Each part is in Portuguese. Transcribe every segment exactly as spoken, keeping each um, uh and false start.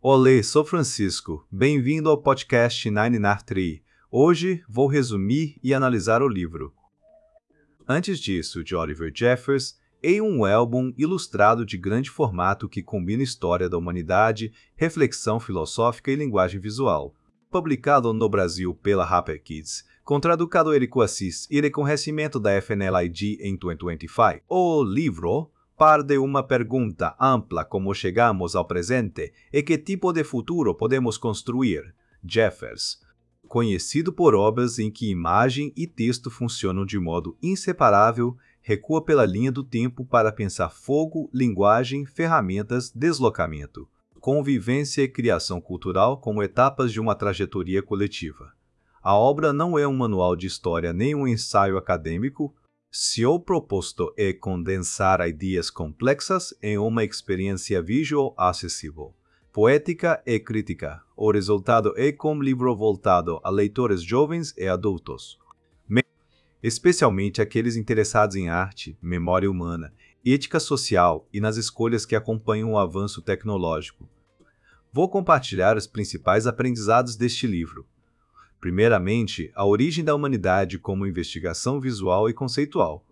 Olê, sou Francisco. Bem-vindo ao podcast nove nove três. Hoje vou resumir e analisar o livro. Antes disso, de Oliver Jeffers, é um álbum ilustrado de grande formato que combina história da humanidade, reflexão filosófica e linguagem visual. Publicado no Brasil pela Rapper Kids, com tradução Érico Assis e reconhecimento da F N L I D em dois mil e vinte e cinco, o livro parte de uma pergunta ampla: como chegamos ao presente e que tipo de futuro podemos construir. Jeffers, conhecido por obras em que imagem e texto funcionam de modo inseparável, recua pela linha do tempo para pensar fogo, linguagem, ferramentas, deslocamento, convivência e criação cultural como etapas de uma trajetória coletiva. A obra não é um manual de história nem um ensaio acadêmico. Seu propósito é condensar ideias complexas em uma experiência visual acessível, poética e crítica. O resultado é um livro voltado a leitores jovens e adultos, especialmente aqueles interessados em arte, memória humana, ética social e nas escolhas que acompanham o avanço tecnológico. Vou compartilhar os principais aprendizados deste livro. Primeiramente, a origem da humanidade como investigação visual e conceitual.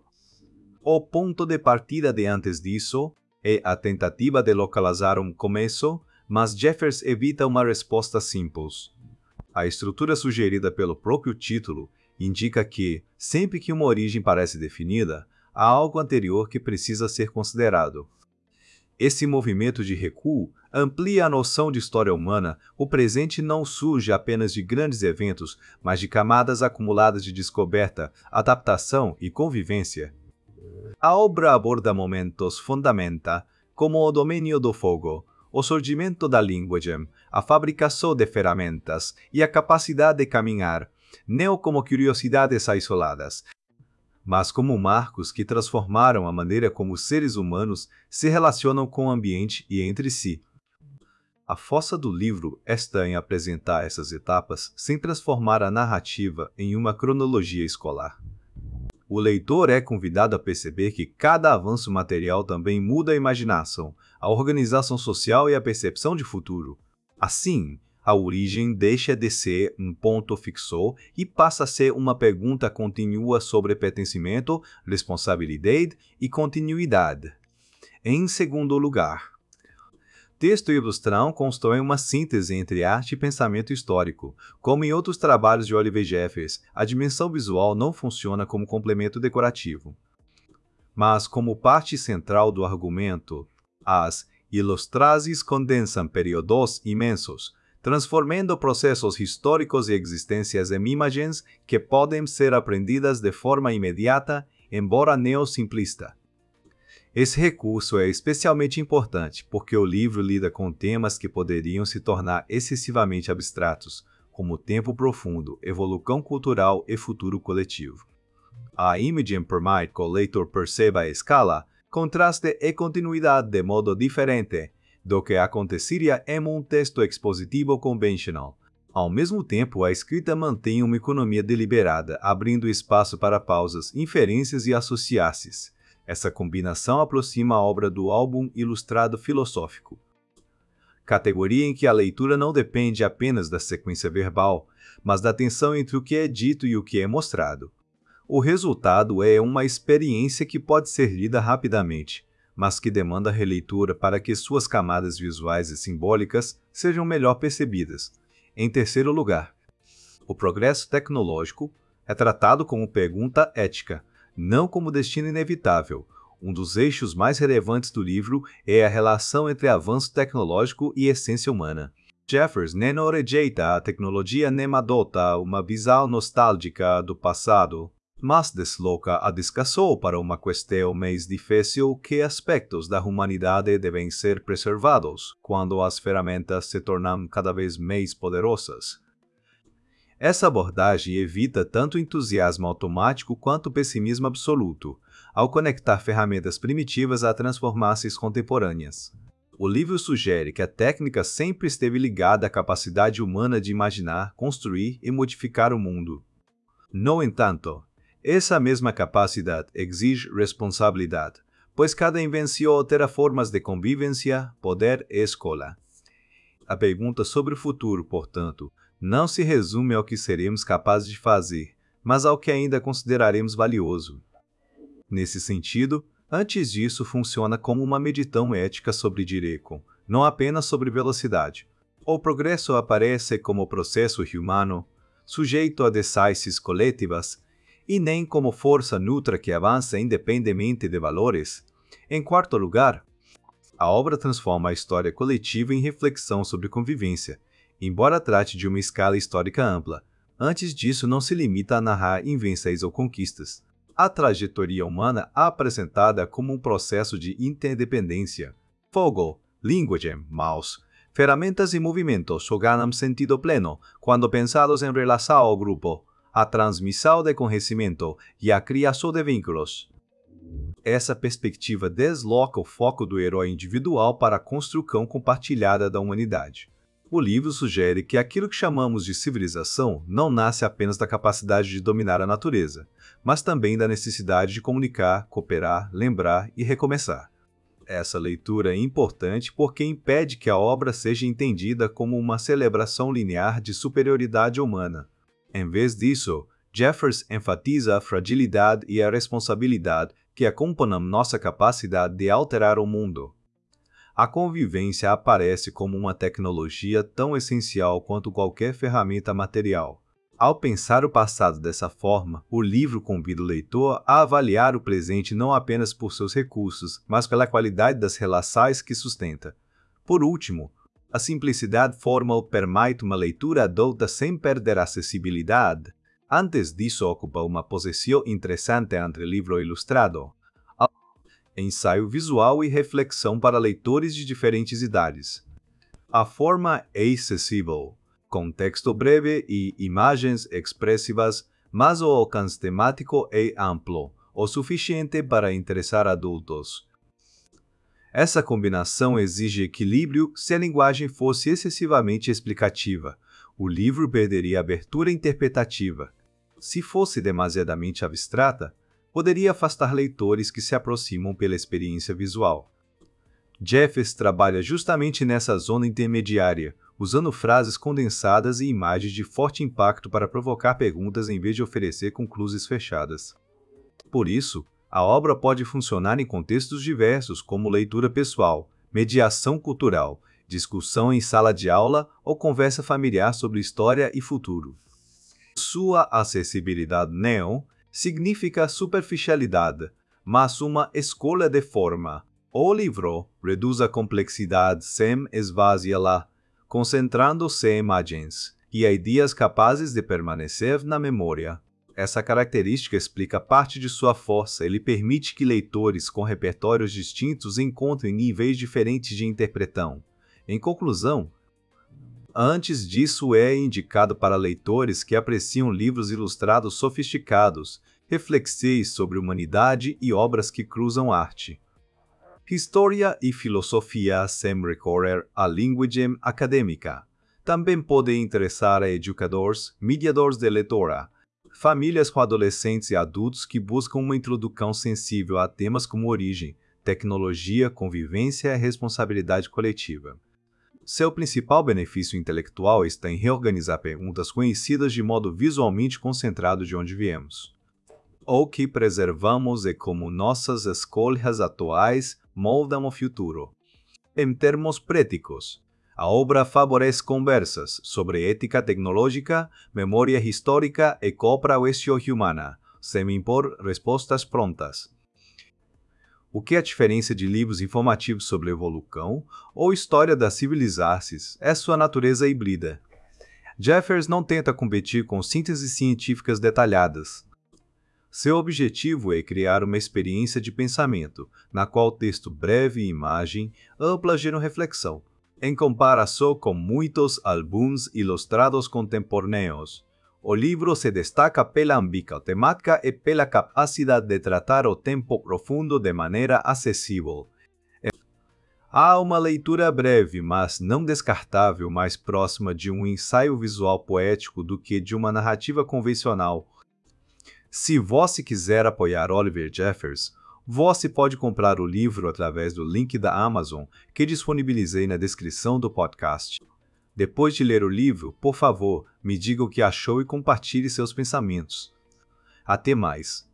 O ponto de partida de antes disso é a tentativa de localizar um começo, mas Jeffers evita uma resposta simples. A estrutura sugerida pelo próprio título indica que, sempre que uma origem parece definida, há algo anterior que precisa ser considerado. Esse movimento de recuo amplia a noção de história humana. O presente não surge apenas de grandes eventos, mas de camadas acumuladas de descoberta, adaptação e convivência. A obra aborda momentos fundamentais, como o domínio do fogo, o surgimento da linguagem, a fabricação de ferramentas e a capacidade de caminhar, não como curiosidades isoladas, mas como marcos que transformaram a maneira como os seres humanos se relacionam com o ambiente e entre si. A força do livro está em apresentar essas etapas sem transformar a narrativa em uma cronologia escolar. O leitor é convidado a perceber que cada avanço material também muda a imaginação, a organização social e a percepção de futuro. Assim, a origem deixa de ser um ponto fixo e passa a ser uma pergunta contínua sobre pertencimento, responsabilidade e continuidade. Em segundo lugar, texto e ilustração constroem uma síntese entre arte e pensamento histórico. Como em outros trabalhos de Oliver Jeffers, a dimensão visual não funciona como complemento decorativo, mas como parte central do argumento. As ilustrações condensam períodos imensos, transformando processos históricos e existências em imagens que podem ser aprendidas de forma imediata, embora neo-simplista. Esse recurso é especialmente importante porque o livro lida com temas que poderiam se tornar excessivamente abstratos, como tempo profundo, evolução cultural e futuro coletivo. A imagem permite que o leitor perceba a escala, contraste e continuidade de modo diferente do que aconteceria em um texto expositivo convencional. Ao mesmo tempo, a escrita mantém uma economia deliberada, abrindo espaço para pausas, inferências e associações. Essa combinação aproxima a obra do álbum ilustrado filosófico, categoria em que a leitura não depende apenas da sequência verbal, mas da tensão entre o que é dito e o que é mostrado. O resultado é uma experiência que pode ser lida rapidamente, mas que demanda releitura para que suas camadas visuais e simbólicas sejam melhor percebidas. Em terceiro lugar, o progresso tecnológico é tratado como pergunta ética, não como destino inevitável. Um dos eixos mais relevantes do livro é a relação entre avanço tecnológico e essência humana. Jeffers não rejeita a tecnologia nem adota uma visão nostálgica do passado, mas desloca a discussão para uma questão mais difícil: que aspectos da humanidade devem ser preservados quando as ferramentas se tornam cada vez mais poderosas. Essa abordagem evita tanto entusiasmo automático quanto pessimismo absoluto, ao conectar ferramentas primitivas a transformações contemporâneas. O livro sugere que a técnica sempre esteve ligada à capacidade humana de imaginar, construir e modificar o mundo. No entanto, essa mesma capacidade exige responsabilidade, pois cada invenção altera formas de convivência, poder e escolha. A pergunta sobre o futuro, portanto, não se resume ao que seremos capazes de fazer, mas ao que ainda consideraremos valioso. Nesse sentido, antes disso funciona como uma meditação ética sobre direito, não apenas sobre velocidade. O progresso aparece como processo humano, sujeito a decisões coletivas, e nem como força neutra que avança independentemente de valores. Em quarto lugar, a obra transforma a história coletiva em reflexão sobre convivência, embora trate de uma escala histórica ampla. Antes disso, não se limita a narrar invenções ou conquistas. A trajetória humana é apresentada como um processo de interdependência. Fogo, linguagem, mouse, ferramentas e movimentos ganham sentido pleno quando pensados em relação ao grupo, a transmissão de conhecimento e a criação de vínculos. Essa perspectiva desloca o foco do herói individual para a construção compartilhada da humanidade. O livro sugere que aquilo que chamamos de civilização não nasce apenas da capacidade de dominar a natureza, mas também da necessidade de comunicar, cooperar, lembrar e recomeçar. Essa leitura é importante porque impede que a obra seja entendida como uma celebração linear de superioridade humana. Em vez disso, Jeffers enfatiza a fragilidade e a responsabilidade que acompanham nossa capacidade de alterar o mundo. A convivência aparece como uma tecnologia tão essencial quanto qualquer ferramenta material. Ao pensar o passado dessa forma, o livro convida o leitor a avaliar o presente não apenas por seus recursos, mas pela qualidade das relações que sustenta. Por último, a simplicidade formal permite uma leitura adulta sem perder a acessibilidade. Antes disso, ocupa uma posição interessante entre livro ilustrado, ensaio visual e reflexão para leitores de diferentes idades. A forma é acessível, com texto breve e imagens expressivas, mas o alcance temático é amplo, o suficiente para interessar adultos. Essa combinação exige equilíbrio se a linguagem fosse excessivamente explicativa. O livro perderia a abertura interpretativa. Se fosse demasiadamente abstrata, poderia afastar leitores que se aproximam pela experiência visual. Jeffers trabalha justamente nessa zona intermediária, usando frases condensadas e imagens de forte impacto para provocar perguntas em vez de oferecer conclusões fechadas. Por isso, a obra pode funcionar em contextos diversos, como leitura pessoal, mediação cultural, discussão em sala de aula ou conversa familiar sobre história e futuro. Sua acessibilidade não significa superficialidade, mas uma escolha de forma. O livro reduz a complexidade sem esvaziá-la, concentrando-se em imagens e ideias capazes de permanecer na memória. Essa característica explica parte de sua força e lhe permite que leitores com repertórios distintos encontrem níveis diferentes de interpretação. Em conclusão, antes disso é indicado para leitores que apreciam livros ilustrados sofisticados, reflexões sobre humanidade e obras que cruzam arte. História e filosofia sem recorrer à linguagem acadêmica. Também pode interessar a educadores, mediadores de leitura, famílias com adolescentes e adultos que buscam uma introdução sensível a temas como origem, tecnologia, convivência e responsabilidade coletiva. Seu principal benefício intelectual está em reorganizar perguntas conhecidas de modo visualmente concentrado de onde viemos. O que preservamos e como nossas escolhas atuais moldam o futuro. Em termos práticos, a obra favorece conversas sobre ética tecnológica, memória histórica e cooperação humana, sem impor respostas prontas. O que é a diferença de livros informativos sobre evolução ou história das civilizações é sua natureza híbrida. Jeffers não tenta competir com sínteses científicas detalhadas. Seu objetivo é criar uma experiência de pensamento, na qual texto breve e imagem ampla geram reflexão, em comparação com muitos álbuns ilustrados contemporâneos. O livro se destaca pela ambígua temática e pela capacidade de tratar o tempo profundo de maneira acessível. Há uma leitura breve, mas não descartável, mais próxima de um ensaio visual poético do que de uma narrativa convencional. Se você quiser apoiar Oliver Jeffers, você pode comprar o livro através do link da Amazon que disponibilizei na descrição do podcast. Depois de ler o livro, por favor, me diga o que achou e compartilhe seus pensamentos. Até mais!